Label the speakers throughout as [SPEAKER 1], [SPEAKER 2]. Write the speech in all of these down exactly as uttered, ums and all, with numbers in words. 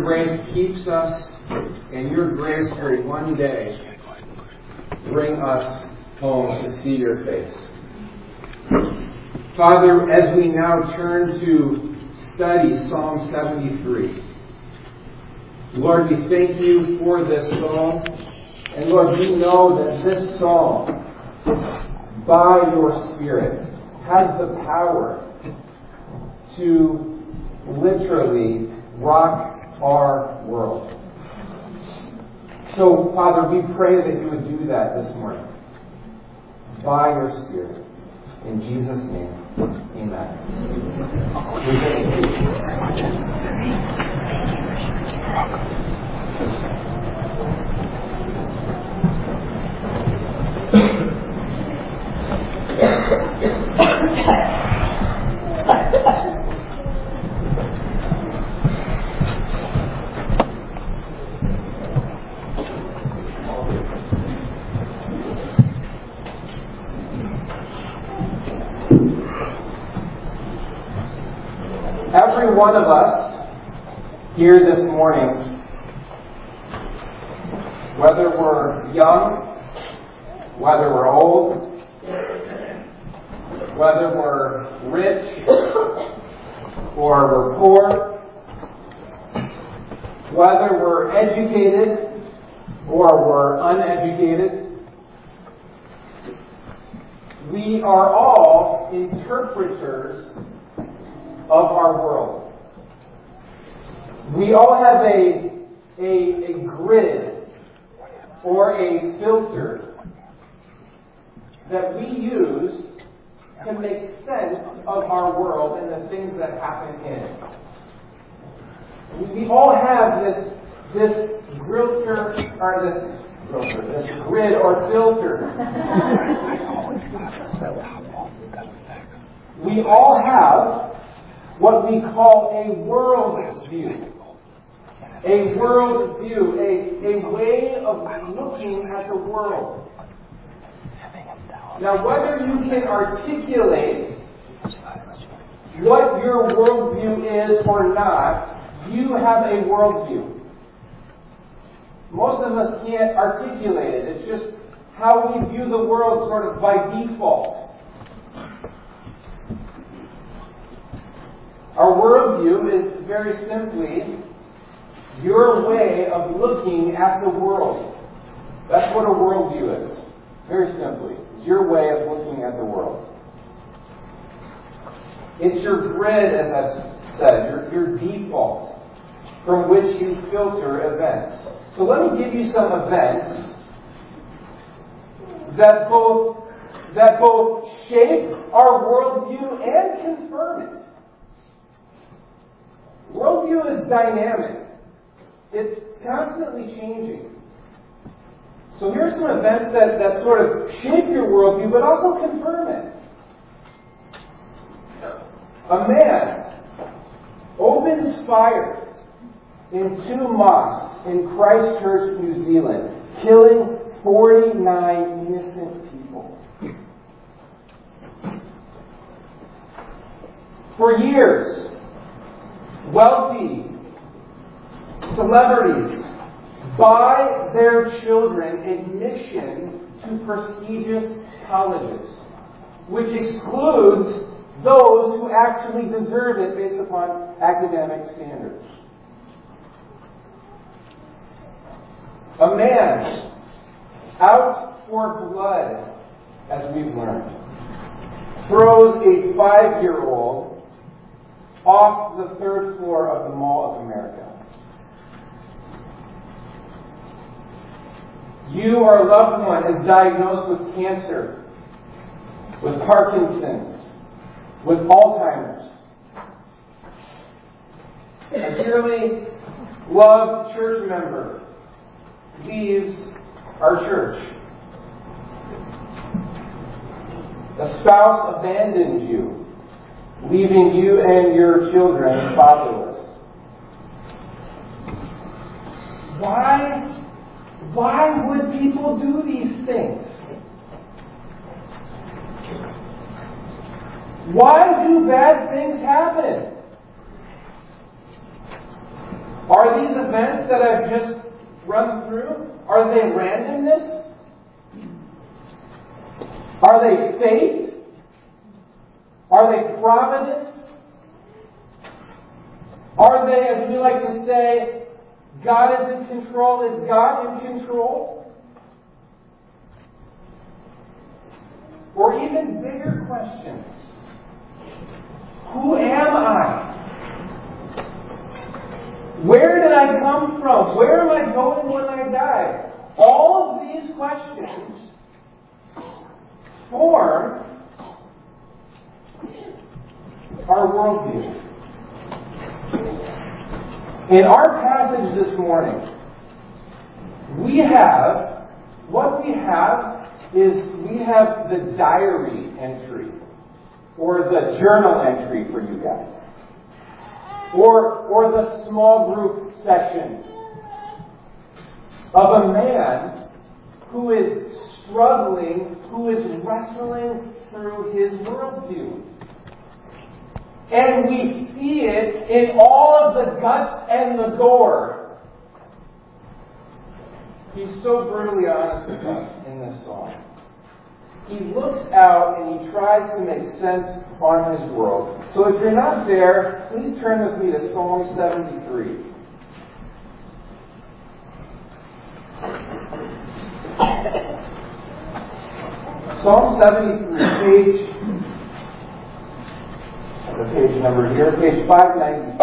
[SPEAKER 1] grace keeps us, and your grace will one day bring us home to see your face. Father, as we now turn to study Psalm seventy-three, Lord, we thank you for this psalm. And Lord, we know that this psalm, by your Spirit, has the power to literally rock our world. So, Father, we pray that you would do that this morning by your Spirit. In Jesus' name, amen. Every one of us here this morning, whether we're young, whether we're old, whether we're rich or we're poor, whether we're educated or we're uneducated, we are all interpreters of our world. We all have a, a, a grid or a filter that we use to make sense of our world and the things that happen in it. We all have this this filter or this filter, this grid or filter. We all have what we call a world view. A world view, a, a way of looking at the world. Now, whether you can articulate what your worldview is or not, you have a worldview. Most of us can't articulate it. It's just how we view the world sort of by default. Our worldview is very simply your way of looking at the world. That's what a worldview is. Very simply. It's your way of looking at the world. It's your grid, as I said, your, your default from which you filter events. So let me give you some events that both, that both shape our worldview and confirm it. Worldview is dynamic. It's constantly changing. So here's some events that, that sort of shape your worldview, but also confirm it. A man opens fire in two mosques in Christchurch, New Zealand, killing forty-nine innocent people. For years, wealthy celebrities buy their children admission to prestigious colleges, which excludes those who actually deserve it based upon academic standards. A man out for blood, as we've learned, throws a five-year-old off the third floor of the Mall of America. You or a loved one is diagnosed with cancer, with Parkinson's, with Alzheimer's. A dearly loved church member leaves our church. A spouse abandons you, leaving you and your children fatherless. Why, why would people do these things? Why do bad things happen? Are these events that I've just run through, are they randomness? Are they fate? Are they providence? Are they, as we like to say, God is in control? Is God in control? Or even bigger questions. Who am I? Where did I come from? Where am I going when I die? All of these questions form our worldview. In our passage this morning, we have, what we have is we have the diary entry, or the journal entry for you guys, or, or the small group session of a man who is struggling, who is wrestling through his worldview. And we see it in all of the guts and the gore. He's so brutally honest with us in this song. He looks out and he tries to make sense on his world. So if you're not there, please turn with me to Psalm seventy-three. Psalm seventy-three, page, the page number here, page five ninety.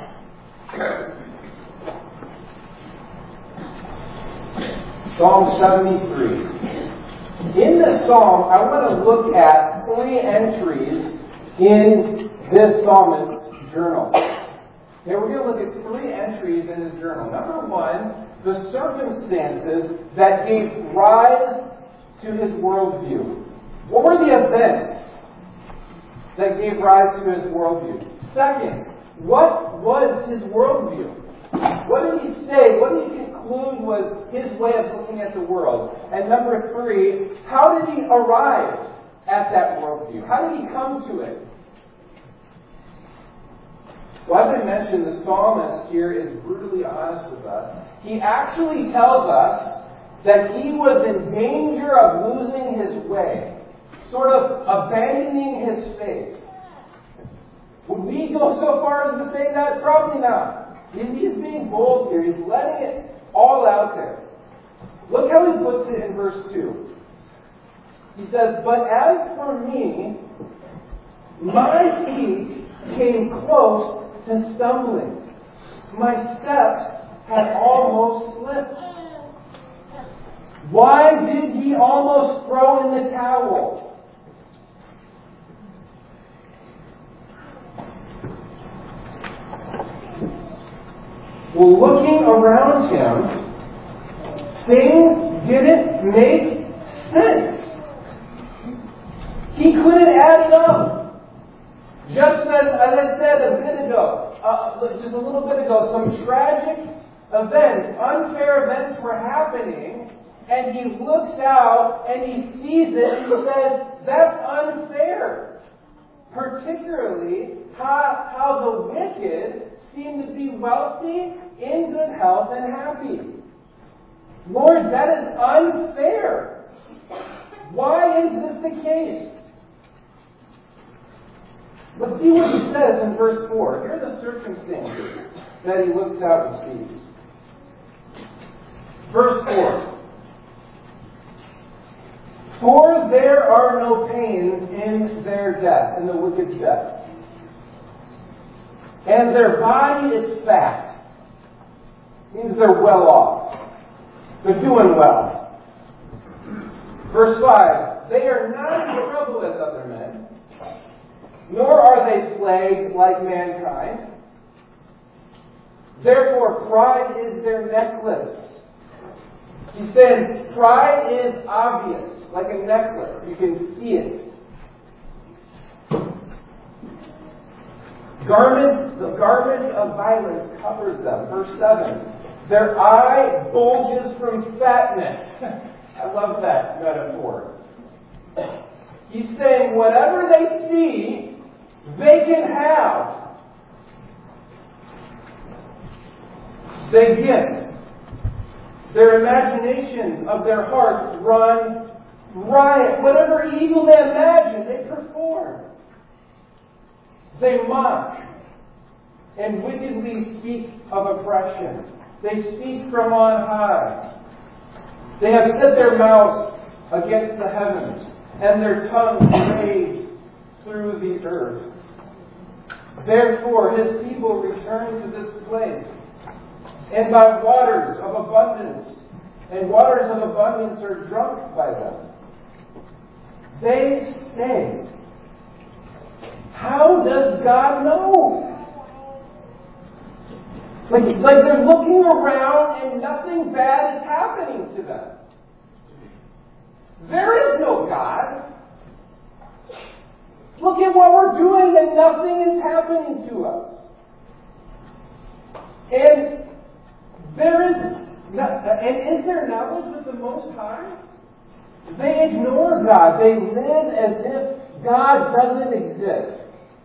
[SPEAKER 1] Psalm seventy-three. In this psalm, I want to look at three entries in this psalmist's journal. Okay, we're going to look at three entries in his journal. Number one, the circumstances that gave rise to his worldview. What were the events that gave rise to his worldview? Second, what was his worldview? What did he say? What did he conclude was his way of looking at the world? And number three, how did he arrive at that worldview? How did he come to it? Well, as I mentioned, the psalmist here is brutally honest with us. He actually tells us that he was in danger of losing his way, sort of abandoning his faith. Would we go so far as to say that? Probably not. He's, he's being bold here. He's letting it all out there. Look how he puts it in verse two. He says, "But as for me, my feet came close to stumbling. My steps had almost slipped. Why did he almost throw in the towel?" Well, looking around him, things didn't make sense. He couldn't add it up. Just as, as I said a bit ago, uh, just a little bit ago, some tragic events, unfair events were happening, and he looks out and he sees it and he says, that's unfair. Particularly how, how the wicked seem to be wealthy, in good health, and happy. Lord, that is unfair. Why is this the case? Let's see what he says in verse four. Here are the circumstances that he looks out and sees. Verse four. "For there are no pains in their death," in the wicked's death. "And their body is fat." Means they're well off. They're doing well. Verse five. "They are not in trouble as other men, nor are they plagued like mankind. Therefore pride is their necklace." He's saying pride is obvious, like a necklace. You can see it. Garments, the garment of violence covers them. Verse seven. "Their eye bulges from fatness." I love that metaphor. He's saying whatever they see, they can have. they get. Their imaginations of their hearts run riot. Whatever evil they imagine, they perform. They mock and wickedly speak of oppression. They speak from on high. They have set their mouths against the heavens, and their tongues rage through the earth. Therefore, his people return to this place, and by waters of abundance, and waters of abundance are drunk by them. They say, how does God know? Like, like they're looking around and nothing bad is happening to them. There is no God. Look at what we're doing and nothing is happening to us. And there is, and is there knowledge of the Most High? They ignore God. They live as if God doesn't exist.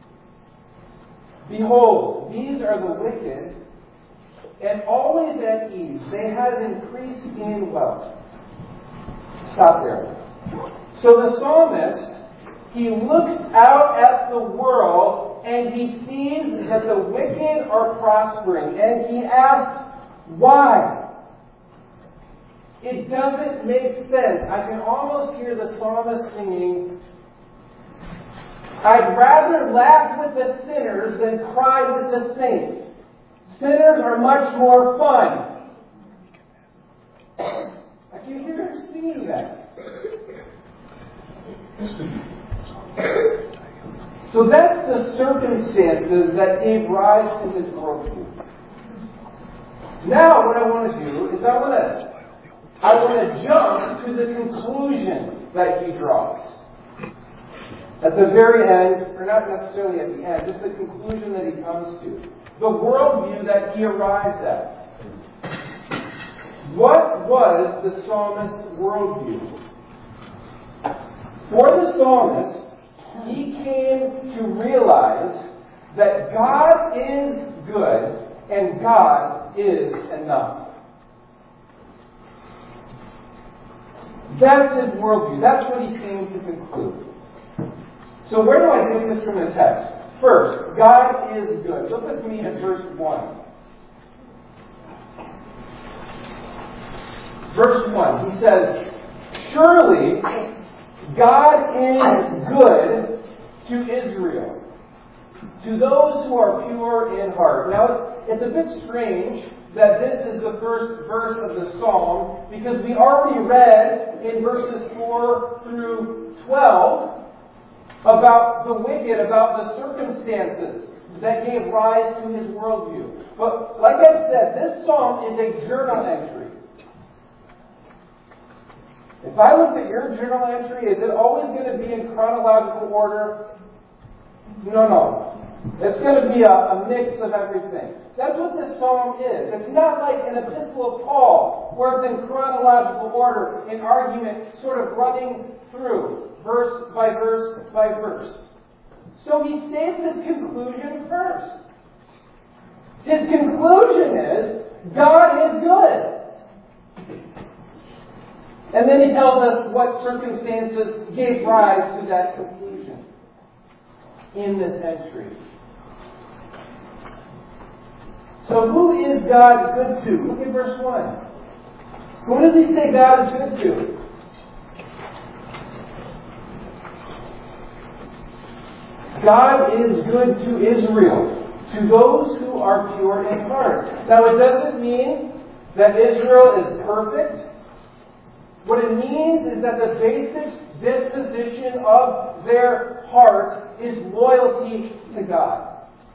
[SPEAKER 1] Behold, these are the wicked, and always at ease. They have increased in wealth. Stop there. So the psalmist, he looks out at the world and he sees that the wicked are prospering. And he asks, why? It doesn't make sense. I can almost hear the psalmist singing, I'd rather laugh with the sinners than cry with the saints. Sinners are much more fun. I can hear him singing that. So that's the circumstances that gave rise to his worldview. Now what I want to do is I want to I want to jump to the conclusion that he draws. At the very end, or not necessarily at the end, just the conclusion that he comes to. The worldview that he arrives at. What was the psalmist's worldview? For the psalmist, he came to realize that God is good and God is enough. That's his worldview. That's what he came to conclude. So where do I get this from the text? First, God is good. Look with me at verse one. Verse one, he says, surely God is good to Israel, to those who are pure in heart. Now, it's, it's a bit strange that this is the first verse of the psalm, because we already read in verses four through twelve about the wicked, about the circumstances that gave rise to his worldview. But like I said, this psalm is a journal entry. If I look at your journal entry, is it always going to be in chronological order? No, no. It's going to be a, a mix of everything. That's what this psalm is. It's not like an epistle of Paul, where it's in chronological order, an argument sort of running through, verse by verse by verse. So he states his conclusion first. His conclusion is, God is good. And then he tells us what circumstances gave rise to that conclusion in this entry. So who is God good to? Look at verse one. Who does he say God is good to? God is good to Israel, to those who are pure in heart. Now it doesn't mean that Israel is perfect. What it means is that the basic disposition of their heart is loyalty to God.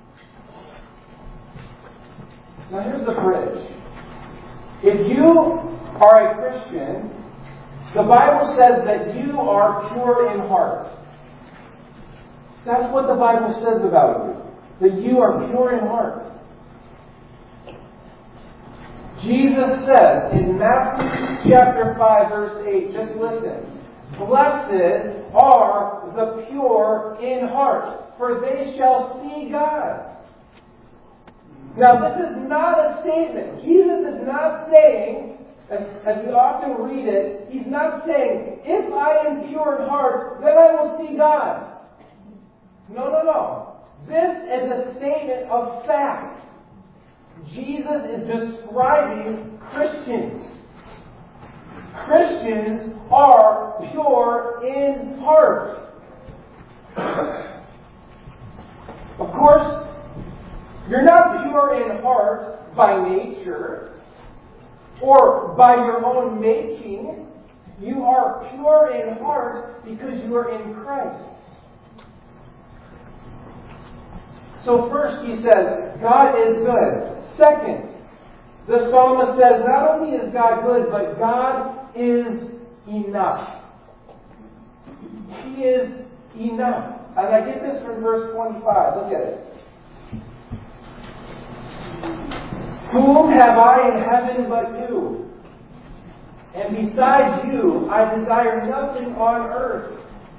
[SPEAKER 1] Now here's the bridge. If you are a Christian, the Bible says that you are pure in heart. That's what the Bible says about you. That you are pure in heart. Jesus says in Matthew chapter five, verse eight, just listen. Blessed are the pure in heart, for they shall see God. Now, this is not a statement. Jesus is not saying, as, as we often read it, he's not saying, if I am pure in heart, then I will see God. No, no, no. This is a statement of fact. Jesus is describing Christians. Christians are pure in heart. Of course, you're not pure in heart by nature or by your own making. You are pure in heart because you are in Christ. So first he says, God is good. Second, the psalmist says, not only is God good, but God is enough. He is enough. And I get this from verse twenty-five. Look at it. Whom have I in heaven but you? And besides you, I desire nothing on earth.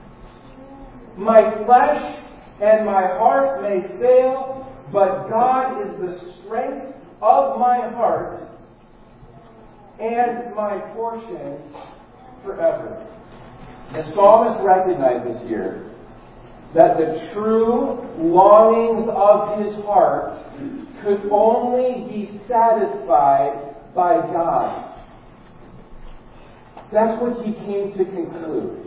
[SPEAKER 1] My flesh and my heart may fail, but God is the strength of my heart and my portion forever. The psalmist recognizes here that the true longings of his heart could only be satisfied by God. That's what he came to conclude.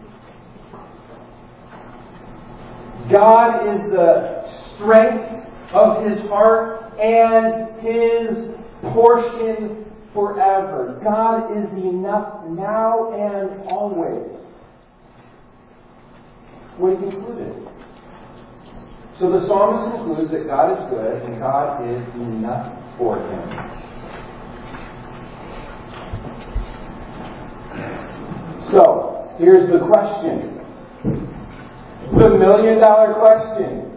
[SPEAKER 1] God is the strength of his heart and his portion forever. God is enough now and always. What he concluded. So the psalmist concludes that God is good and God is enough for him. So, here's the question. The million dollar question.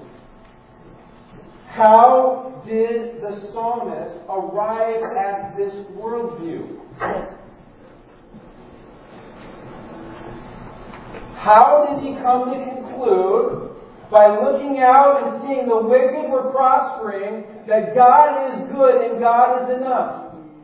[SPEAKER 1] How did the psalmist arrive at this worldview? How did he come to conclude, by looking out and seeing the wicked were prospering, that God is good and God is enough?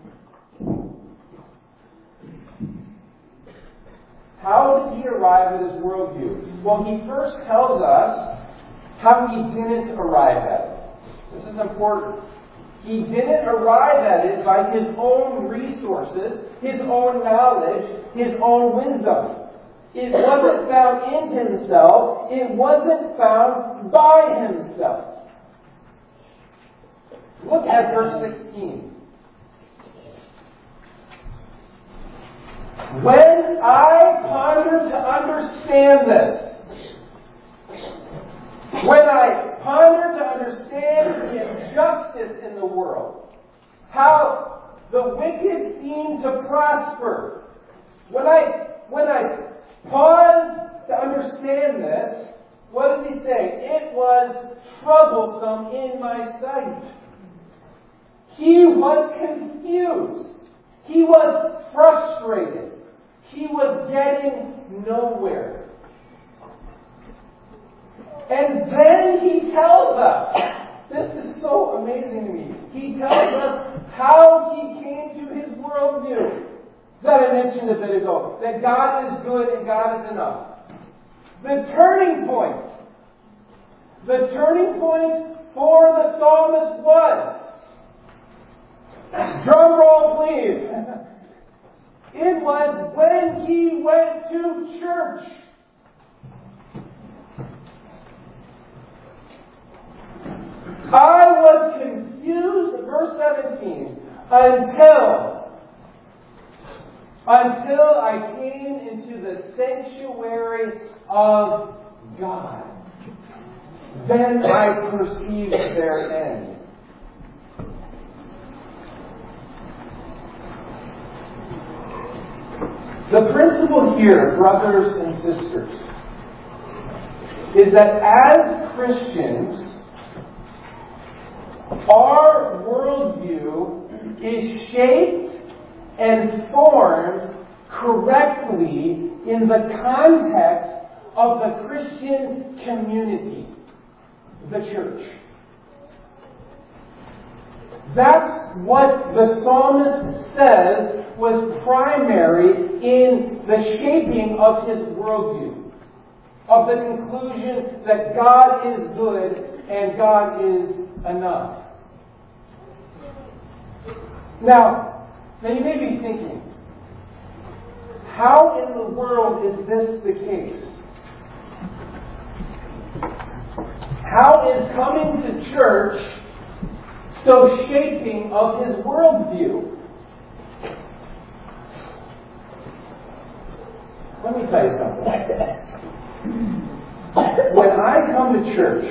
[SPEAKER 1] How did he arrive at his worldview? Well, he first tells us how he didn't arrive at it. This is important. He didn't arrive at it by his own resources, his own knowledge, his own wisdom. It wasn't found in himself. It wasn't found by himself. Look at verse sixteen. When I ponder to understand this, when I ponder to understand the injustice in the world, how the wicked seem to prosper, when I when I pause to understand this, what does he say? It was troublesome in my sight. He was confused. He was frustrated. He was getting nowhere. And then he tells us, this is so amazing to me, he tells us how he came to his worldview that I mentioned a bit ago, that God is good and God is enough. The turning point, the turning point for the psalmist was, drum roll please, it was when he went to church. I was confused, verse seventeen, until, until I came into the sanctuary of God. Then I perceived their end. The principle here, brothers and sisters, is that as Christians, our worldview is shaped and formed correctly in the context of the Christian community, the church. That's what the psalmist says was primary in the shaping of his worldview, of the conclusion that God is good and God is enough. Now, now you may be thinking, how in the world is this the case? How is coming to church so shaping of his worldview? Let me tell you something. When I come to church,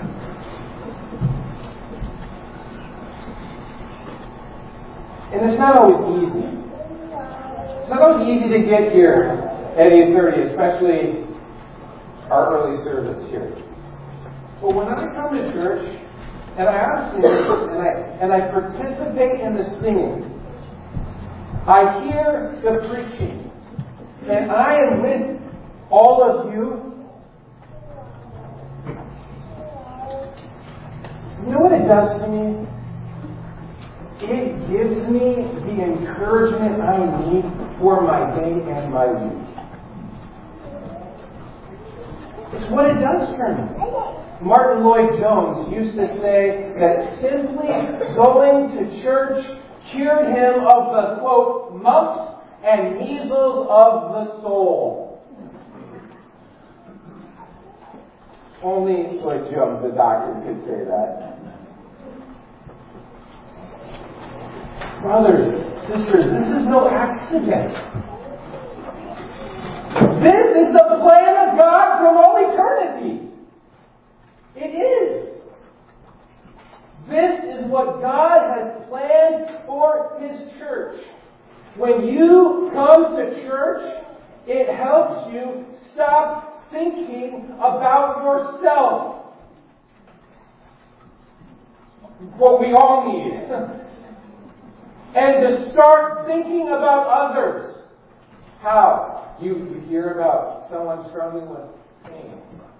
[SPEAKER 1] and it's not always easy. It's not always easy to get here at eight thirty, especially our early service here. But when I come to church, and I honestly and I and I participate in the singing, I hear the preaching, and I am with all of you. You know what it does to me? It gives me the encouragement I need for my day and my week. It's what it does for me. Martin Lloyd-Jones used to say that simply going to church cured him of the, quote, mumps and measles of the soul. Only Lloyd-Jones, the doctor, could say that. Brothers, sisters, this is no accident. This is the plan of God from all eternity. It is. This is what God has planned for His church. When you come to church, it helps you stop thinking about yourself. What we all need. And to start thinking about others. How? You, you hear about someone struggling with pain.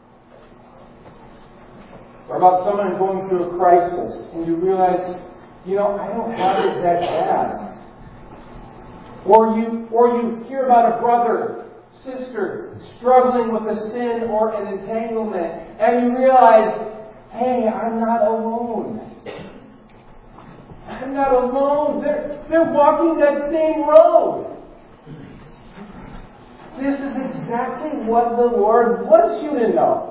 [SPEAKER 1] Or about someone going through a crisis, and you realize, you know, I don't have it that bad. Or you, or you hear about a brother, sister, struggling with a sin or an entanglement, and you realize, hey, I'm not alone. I'm not alone. They're, they're walking that same road. This is exactly what the Lord wants you to know.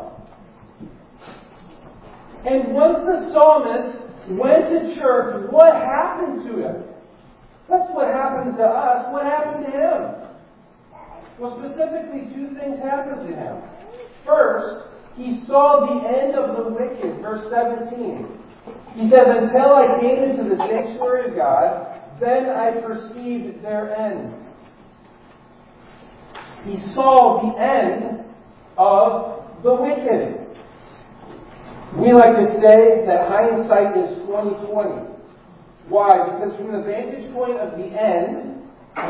[SPEAKER 1] And once the psalmist went to church, what happened to him? That's what happened to us. What happened to him? Well, specifically, two things happened to him. First, he saw the end of the wicked. Verse seventeen. He says, until I came into the sanctuary of God, then I perceived their end. He saw the end of the wicked. We like to say that hindsight is twenty twenty. Why? Because from the vantage point of the end,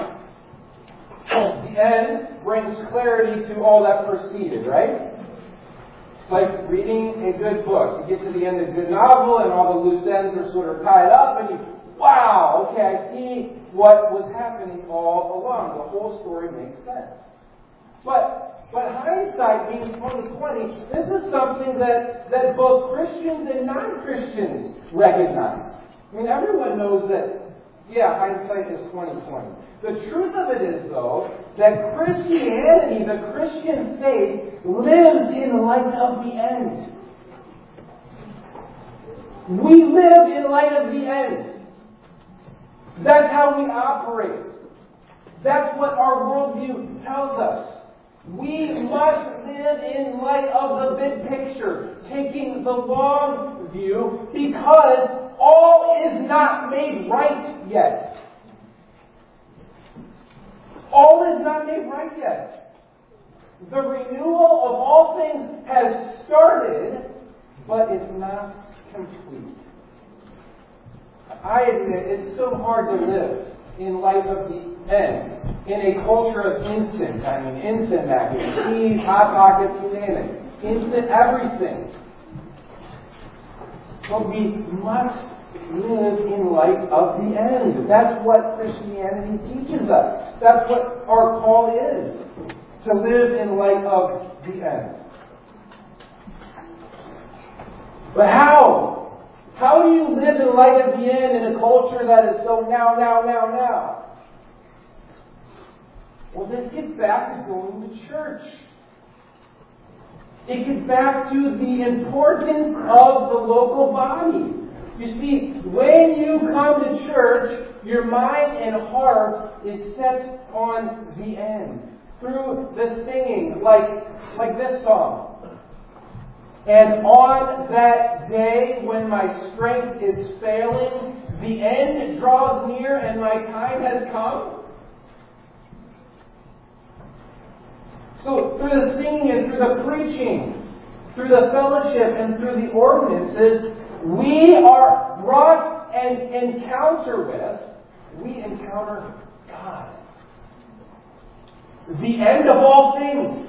[SPEAKER 1] the end brings clarity to all that preceded, right? It's like reading a good book. You get to the end of a good novel and all the loose ends are sort of tied up and you, wow, okay, I see what was happening all along. The whole story makes sense. But But hindsight being twenty twenty, this is something that, that both Christians and non-Christians recognize. I mean, everyone knows that, yeah, hindsight is twenty twenty. The truth of it is, though, that Christianity, the Christian faith, lives in light of the end. We live in light of the end. That's how we operate. That's what our worldview tells us. We must live in light of the big picture, taking the long view, because all is not made right yet. All is not made right yet. The renewal of all things has started, but it's not complete. I admit it's so hard to live in light of the end. In a culture of instant, I mean instant macaroni, cheese, hot pockets, you name it. Instant everything. But we must live in light of the end. That's what Christianity teaches us. That's what our call is, to live in light of the end. But how? How do you live in light of the end in a culture that is so now, now, now, now? Well, this gets back to going to church. It gets back to the importance of the local body. You see, when you come to church, your mind and heart is set on the end. Through the singing, like, like this song. And on that day when my strength is failing, the end draws near and my time has come. So through the singing and through the preaching, through the fellowship and through the ordinances, we are brought and encounter with, we encounter God. The end of all things.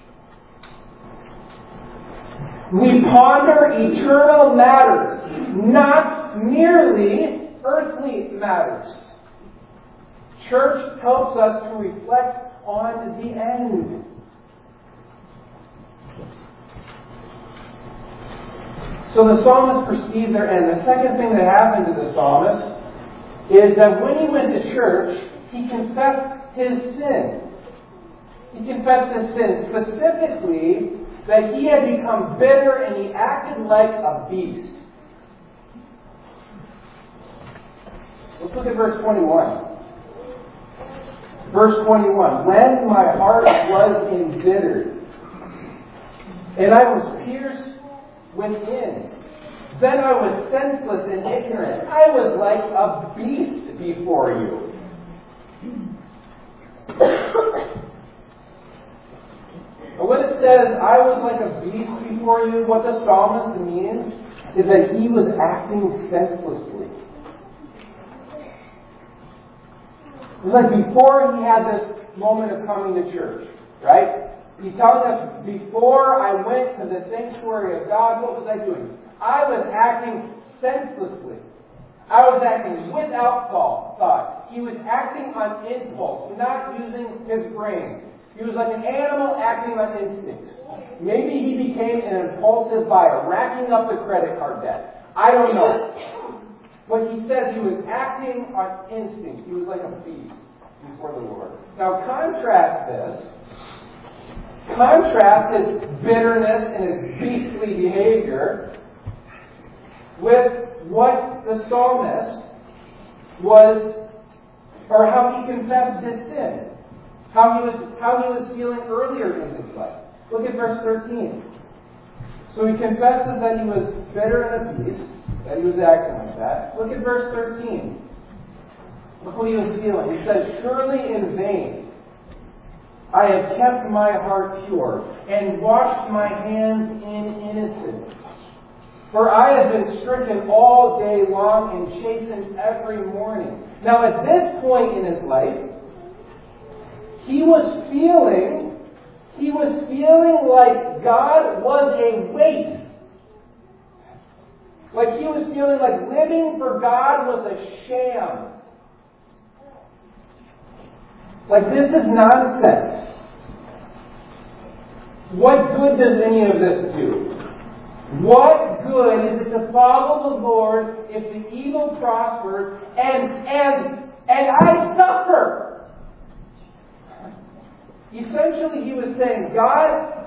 [SPEAKER 1] We ponder eternal matters, not merely earthly matters. Church helps us to reflect on the end. So the psalmist perceived their end. The second thing that happened to the psalmist is that when he went to church, he confessed his sin. He confessed his sin, specifically that he had become bitter and he acted like a beast. Let's look at verse twenty-one. Verse twenty-one. When my heart was embittered, and I was pierced within, then I was senseless and ignorant. I was like a beast before you. But when it says, I was like a beast before you, what the psalmist means is that he was acting senselessly. It was like before he had this moment of coming to church, right? He's telling us, before I went to the sanctuary of God, what was I doing? I was acting senselessly. I was acting without thought. He was acting on impulse, not using his brain. He was like an animal acting on instincts. Maybe he became an impulsive buyer, racking up the credit card debt. I don't know. But he said he was acting on instinct. He was like a beast before the Lord. Now contrast this. Contrast his bitterness and his beastly behavior with what the psalmist was, or how he confessed his sin. How he was how he was feeling earlier in his life. Look at verse thirteen. So he confesses that he was bitter and a beast, that he was acting like that. Look at verse thirteen. Look what he was feeling. He says, surely in vain I have kept my heart pure and washed my hands in innocence. For I have been stricken all day long and chastened every morning. Now at this point in his life, He was feeling, he was feeling like God was a weight. Like he was feeling like living for God was a sham. Like this is nonsense. What good does any of this do? What good is it to follow the Lord if the evil prospers and and and I suffer? Essentially, he was saying, God,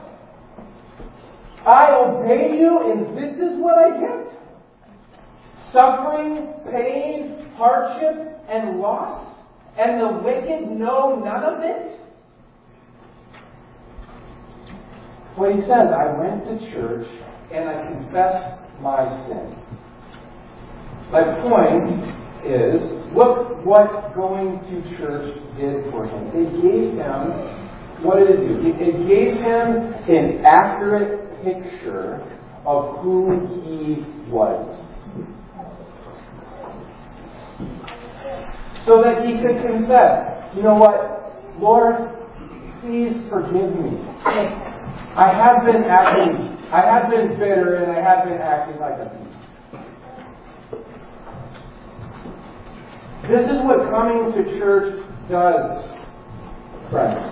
[SPEAKER 1] I obey you, and this is what I get. Suffering, pain, hardship, and loss, and the wicked know none of it. Well, he says, I went to church, and I confessed my sin. My point is, look what going to church did for him. It gave him What did it do? It gave him an accurate picture of who he was. So that he could confess, you know what, Lord, please forgive me. I have been acting, I have been bitter and I have been acting like a beast. This is what coming to church does, friends.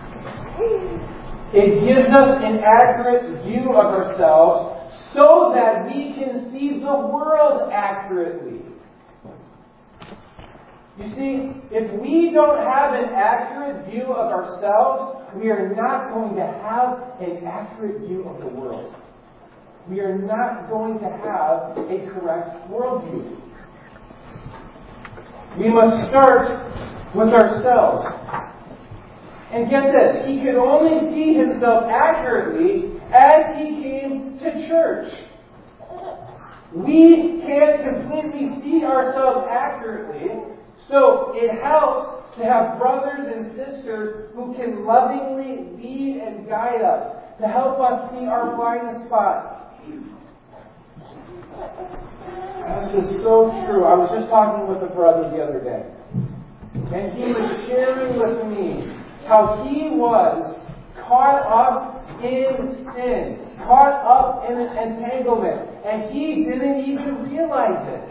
[SPEAKER 1] It gives us an accurate view of ourselves so that we can see the world accurately. You see, if we don't have an accurate view of ourselves, we are not going to have an accurate view of the world. We are not going to have a correct worldview. We must start with ourselves. And get this, he could only see himself accurately as he came to church. We can't completely see ourselves accurately, so it helps to have brothers and sisters who can lovingly lead and guide us, to help us see our blind spots. This is so true. I was just talking with a brother the other day, and he was sharing with me how he was caught up in sin, caught up in an entanglement, and he didn't even realize it.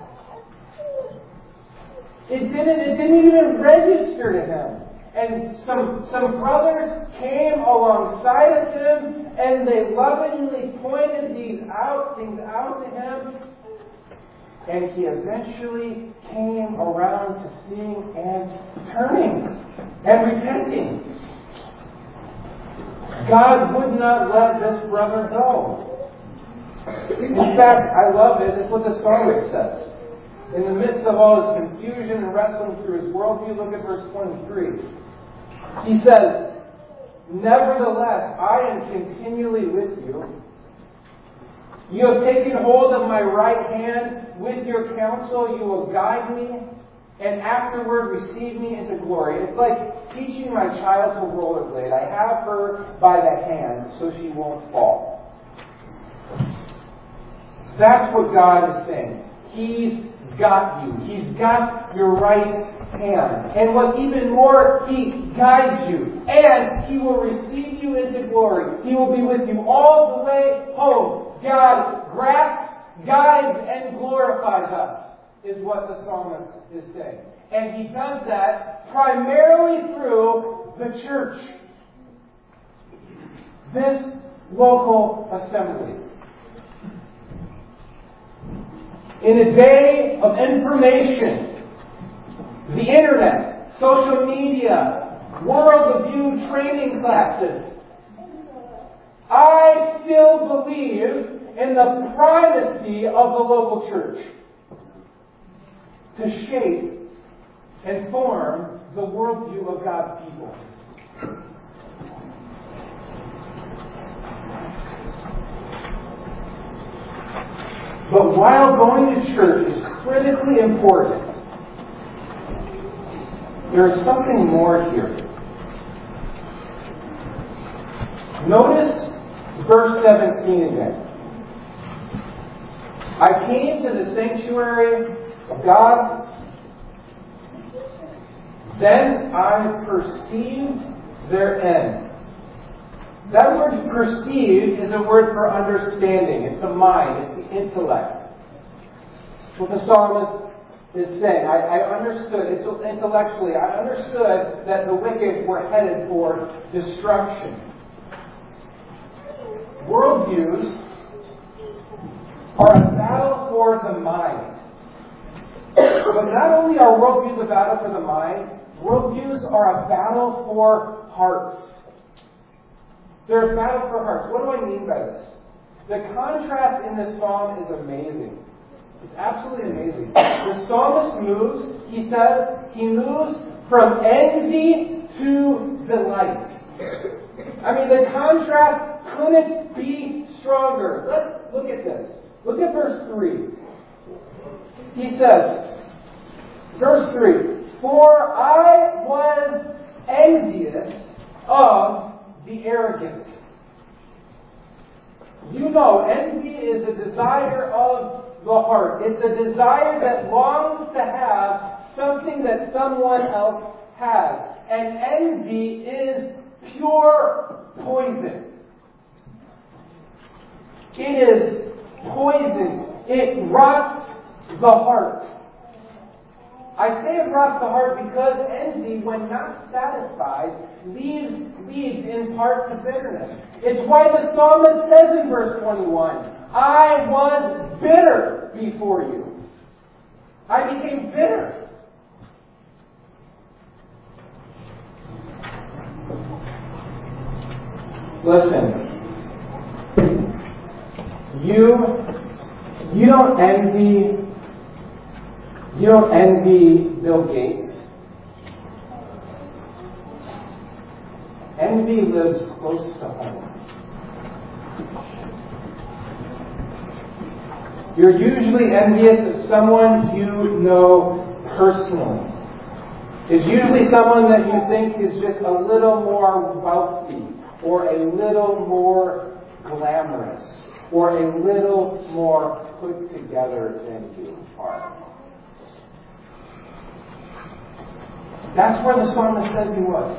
[SPEAKER 1] It didn't, it didn't even register to him. And some, some brothers came alongside of him, and they lovingly pointed these out, things out to him, and he eventually came around to seeing and turning and repenting. God would not let this brother go. In fact, I love it. It's what the psalmist says. In the midst of all his confusion and wrestling through his worldview, look at verse twenty-three. He says, "Nevertheless, I am continually with you. You have taken hold of my right hand. With your counsel you will guide me, and afterward receive me into glory." It's like teaching my child to rollerblade. I have her by the hand so she won't fall. That's what God is saying. He's got you. He's got your right hand. And what's even more, He guides you. And He will receive you into glory. He will be with you all the way home. God grasps, guides, and glorifies us, is what the psalmist is saying. And He does that primarily through the church. This local assembly. In a day of information, the internet, social media, worldview training classes, I still believe in the primacy of the local church to shape and form the worldview of God's people. But while going to church is critically important, there is something more here. Notice verse seventeen again. I came to the sanctuary of God, then I perceived their end. That word perceived is a word for understanding. It's the mind. It's the intellect. What the psalmist is saying. I, I understood, it's intellectually, I understood that the wicked were headed for destruction. Worldviews are a battle for the mind. But not only are worldviews a battle for the mind, worldviews are a battle for hearts. They're a battle for hearts. What do I mean by this? The contrast in this psalm is amazing. It's absolutely amazing. The psalmist moves, he says, he moves from envy to delight. I mean, the contrast couldn't be stronger. Let's look at this. Look at verse three. He says, verse three, "For I was envious of the arrogant." You know, envy is a desire of the heart. It's a desire that longs to have something that someone else has. And envy is pure poison. It is poison. It rots the heart. I say it rots the heart because envy, when not satisfied, leads, leads in part to bitterness. It's why the psalmist says in verse twenty-one, I was bitter before you. I became bitter. Listen, you, you don't envy, you don't envy Bill Gates. Envy lives close to home. You're usually envious of someone you know personally. It's usually someone that you think is just a little more wealthy, or a little more glamorous, or a little more put together than you are. That's where the psalmist says he was.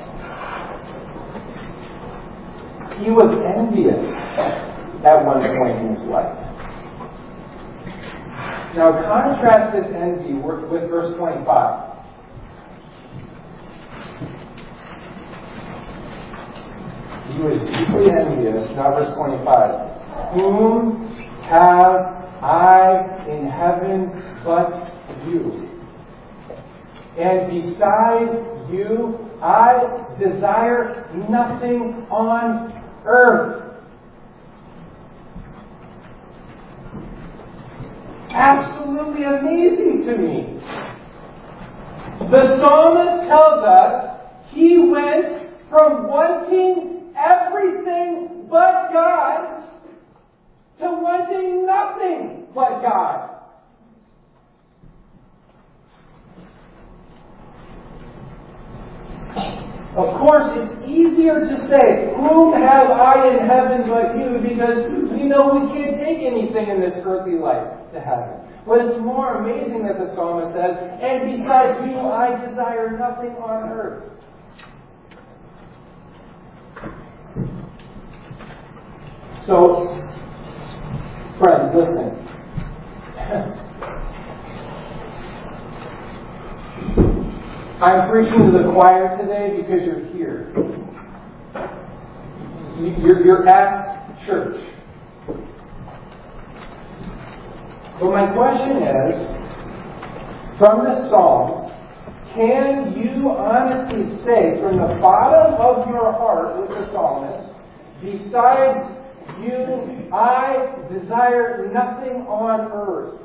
[SPEAKER 1] He was envious at one point in his life. Now contrast this envy with verse twenty-five. He was deeply envious. Now verse twenty-five. Whom have I in heaven but you? And beside you, I desire nothing on earth. Absolutely amazing to me. The psalmist tells us he went from wanting everything but God to wanting nothing but God. Of course, it's easier to say, whom have I in heaven but you? Because we know we can't take anything in this earthly life to heaven. But it's more amazing that the psalmist says, and besides you, I desire nothing on earth. So, friends, listen. I'm preaching to the choir today because you're here. You're, you're at church. But my question is, from this psalm, can you honestly say from the bottom of your heart with the psalmist, besides you, I desire nothing on earth?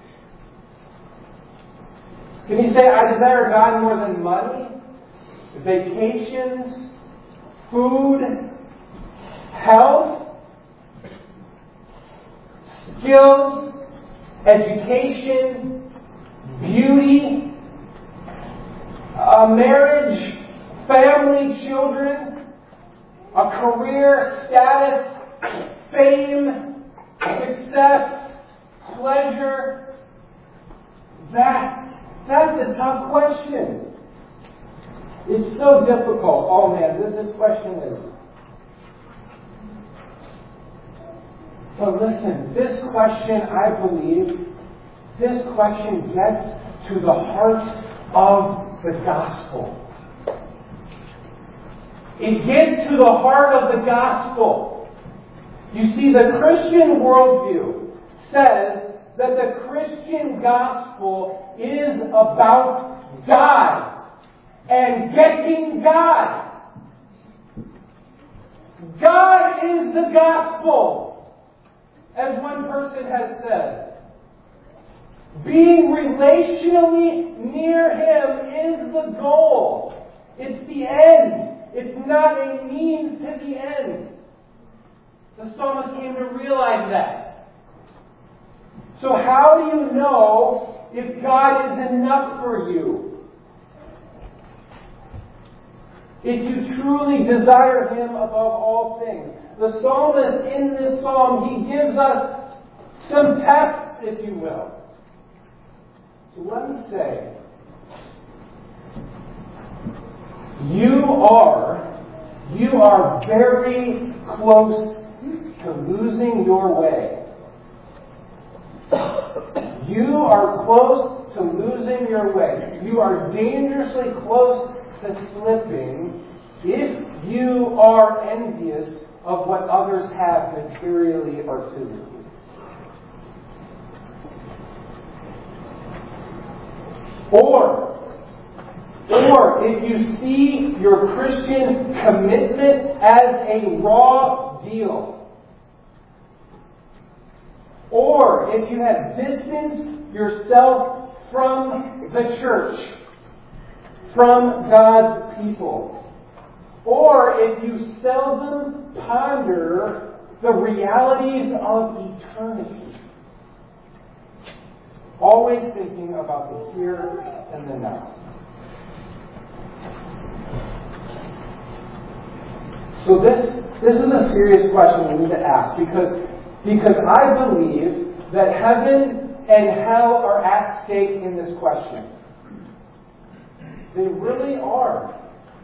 [SPEAKER 1] Can you say, I desire God more than money, vacations, food, health, skills, education, beauty, a marriage, family, children, a career, status, fame, success, pleasure? That That's a tough question. It's so difficult. Oh man, this, this question is. But listen, this question, I believe, this question gets to the heart of the gospel. It gets to the heart of the gospel. You see, the Christian worldview says that the Christian gospel is about God and getting God. God is the gospel, as one person has said. Being relationally near Him is the goal. It's the end. It's not a means to the end. The psalmist came to realize that. So how do you know if God is enough for you? If you truly desire Him above all things. The psalmist in this psalm, he gives us some tests, if you will. So let me say, you are, you are very close to losing your way. You are close to losing your way. You are dangerously close to slipping if you are envious of what others have materially or physically. Or, or if you see your Christian commitment as a raw deal. Or if you have distanced yourself from the church, from God's people. Or if you seldom ponder the realities of eternity. Always thinking about the here and the now. So this, this is a serious question we need to ask because, because I believe that heaven and hell are at stake in this question. They really are.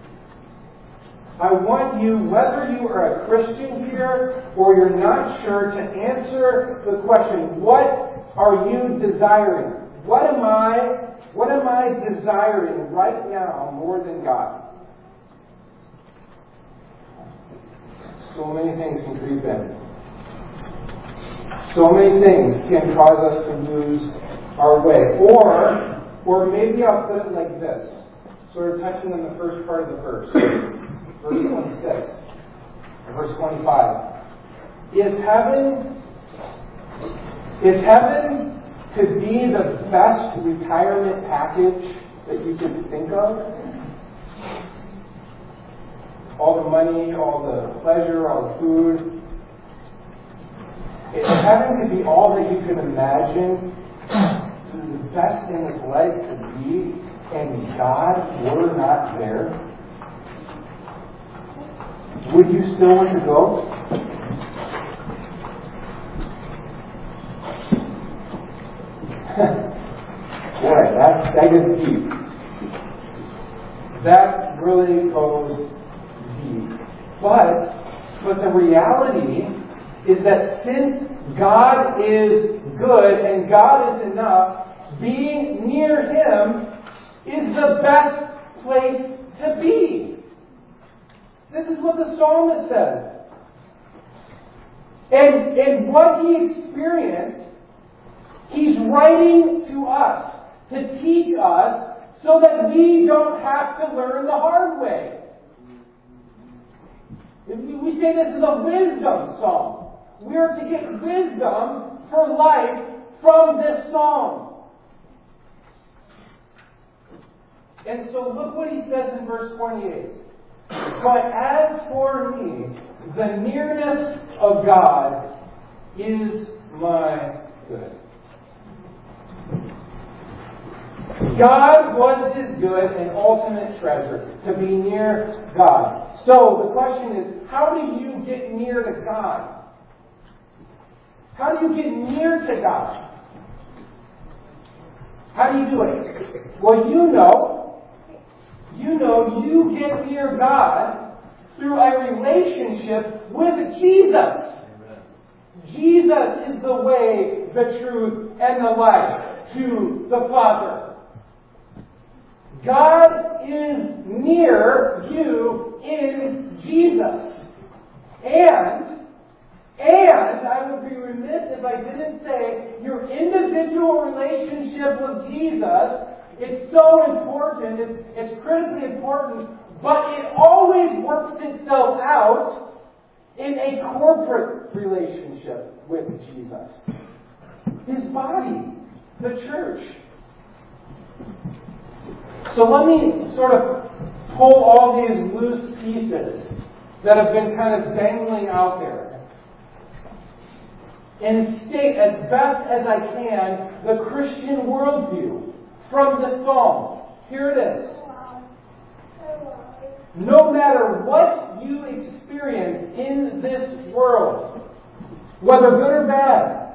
[SPEAKER 1] I want you, whether you are a Christian here or you're not sure, to answer the question, what are you desiring? What am I, what am I desiring right now more than God? So many things can creep in. So many things can cause us to lose our way. Or, or maybe I'll put it like this, sort of touching on the first part of the verse. Verse twenty-six, or verse twenty-five. Is heaven, is heaven to be the best retirement package that you could think of? All the money, all the pleasure, all the food. Is heaven to be all that you can imagine, the best thing this life could be, and God were not there? Would you still want to go? Boy, that, that gets deep. That really goes deep. But, but the reality is that since God is good and God is enough, being near Him is the best place to be. This is what the psalmist says. And, and what he experienced, he's writing to us to teach us so that we don't have to learn the hard way. We say this is a wisdom psalm. We are to get wisdom for life from this psalm. And so look what he says in verse twenty-eight. But as for me, the nearness of God is my good. God was his good and ultimate treasure, to be near God. So the question is, how do you get near to God? How do you get near to God? How do you do it? Well, you know, you know you get near God through a relationship with Jesus. Amen. Jesus is the way, the truth, and the life to the Father. God is near you in Jesus. And, and I would be remiss if I didn't say your individual relationship with Jesus, it's so important, it's, it's critically important, but it always works itself out in a corporate relationship with Jesus. His body, the church. So let me sort of pull all these loose pieces that have been kind of dangling out there and state as best as I can the Christian worldview from the Psalm. Here it is. No matter what you experience in this world, whether good or bad,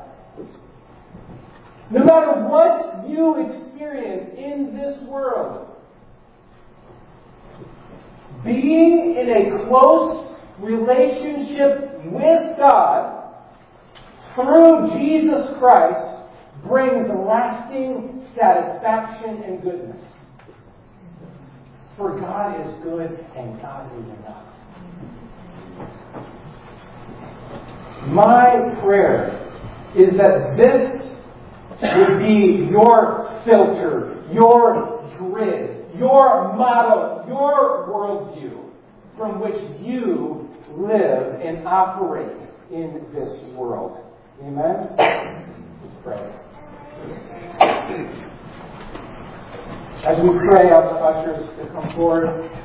[SPEAKER 1] no matter what you experience in this world, being in a close relationship with God through Jesus Christ brings lasting satisfaction and goodness. For God is good and God is enough. My prayer is that this would be your filter, your grid, your model, your worldview from which you live and operate in this world. Amen? Let's pray. As we pray, I'll ushers to come forward.